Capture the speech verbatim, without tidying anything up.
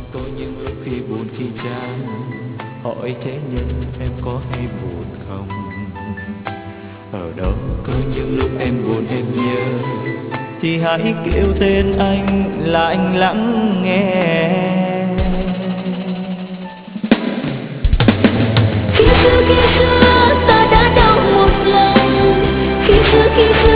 Có những lúc khi buồn khi chán, hỏi thế nhân em có hay buồn không. Ở đâu có những lúc em buồn em nhớ, thì hãy kêu tên anh là anh lắng nghe. Khi xưa khi xưa ta đã đau một lần, khi xưa khi xưa